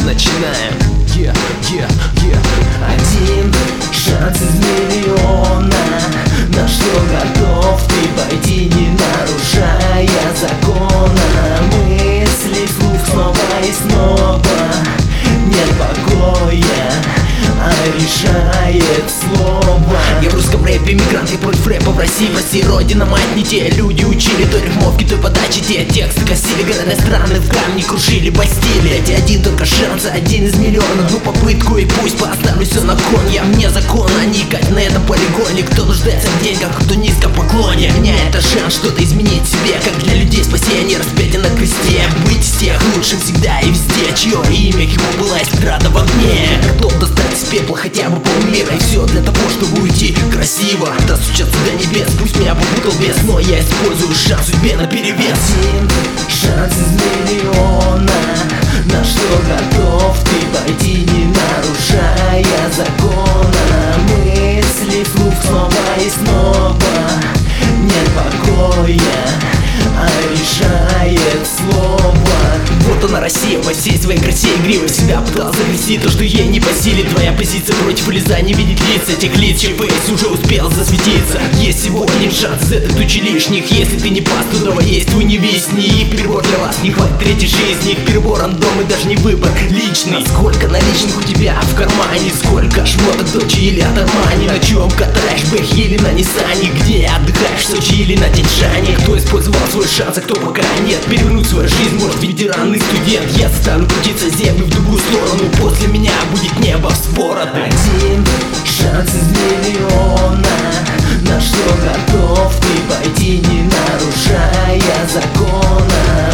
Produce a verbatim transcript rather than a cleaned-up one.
начинаем. Yeah, yeah, yeah. Один шанс из миллиона. На что готов ты пойти, не нарушая закона? Мысли вслух снова и снова. Нет покоя, а решает слово. Я в русском рэпе мигрант, я против рэпа в России. В России родина мать, не те люди учили той рифмовки, той подачи, те тексты косили города страны, в камни крушили Бастилии. Эти один только шанс, один из миллиона. Ну попытку и пусть поставлю все на кон. Я вне закона, а не кать на этом полигоне. Кто нуждается в деньгах, кто низко в поклоне. У меня это шанс что-то изменить в себе, как для людей спасение распятие на кресте. Быть из тех лучшим всегда и везде, чье имя ему была эстрада в огне. Готов достать из пепла хотя бы полмира, и все для того, чтобы уйти красиво, достучаться до небес. Пусть меня попутал бес, но я использую шанс судьбе наперевес. Один шанс из миллиона. На что готов ты пойти, не нарушая закона? Мысли вслух снова и снова. Нет покоя, а решает слово. Вот она Россия во всей своей красе игривой. Всегда пытался загрести то, что ей не по силе. Твоя позиция против вылеза, не видеть лиц этих лиц, чей фейс уже успел засветиться. Есть всего один шанс из этой тучи лишних. Если ты не пас, то давай есть, вы не висни. Их перебор для вас, не хватит третьей жизни. Их перебор рандом и даже не выбор личный. Сколько наличных у тебя в кармане? Сколько шмоток Дольче или от Армани? На чем катаешь бэхи или на Ниссане? Где отдыхаешь, в Сочи или на Тяньшане? Кто использовал свой шанс, а кто пока нет? Перевернуть свою жизнь может ветеран и студент. Я заставлю крутиться землю в другую сторону. После меня будет небо вспорото. Один шанс из миллиона. На что готов ты пойти, не нарушая закона?